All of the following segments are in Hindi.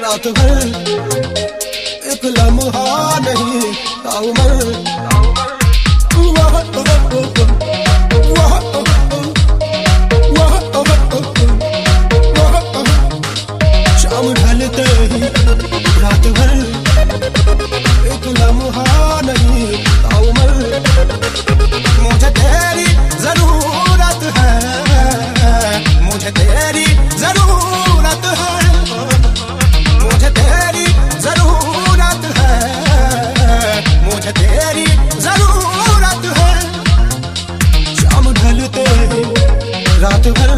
रात भर एक लम्हा नहीं ताउमर। शाम ढलते ही रात भर एक लम्हा नहीं ताउमर। मुझे तेरी जरूरत है, मुझे तेरी जरूरत है, मुझे तेरी जरूरत है, मुझे तेरी जरूरत है। शाम ढलते ही रात भर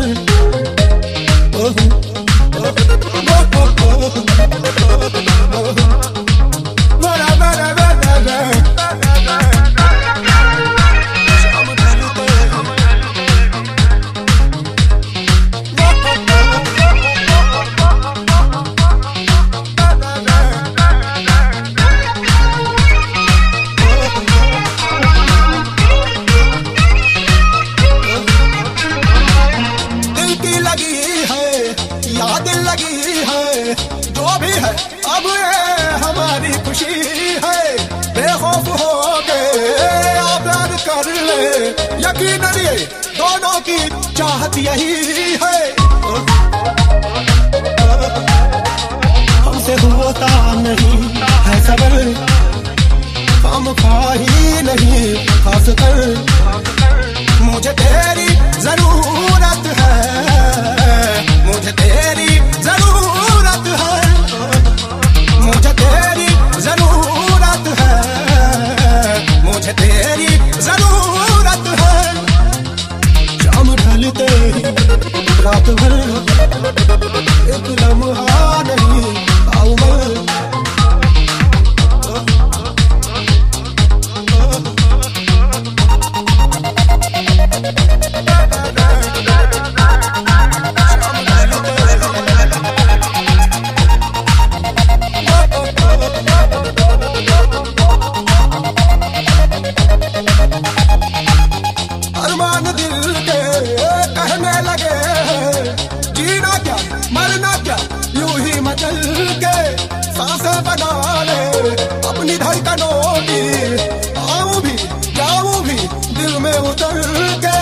लगी है, जो भी है अब ये हमारी खुशी है। बेखौफ हो के प्यार कर ले, यकीनन ये दोनों की चाहत यही है। हमसे होता नहीं है सबर, हम खाही नहीं खास कर। मुझे तेरी जरूरत है, मुझे तेरी जरूरत है, मुझे तेरी जरूरत है, मुझे तेरी जरूरत है। शाम ढलते ही रात भर एक लम्हा नहीं ताउमर। अरमान दिल के कहने लगे, जीना क्या मरना क्या यूं ही मचल के। सांसें बना ले अपनी धड़कनों की, आऊं भी जाऊं भी दिल में उतर के।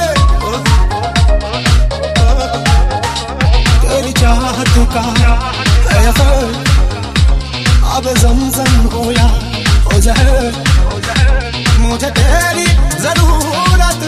तेरी चाहत का है असर, अब ज़मज़म हो या हो जहर। मुझे तेरी जरूरत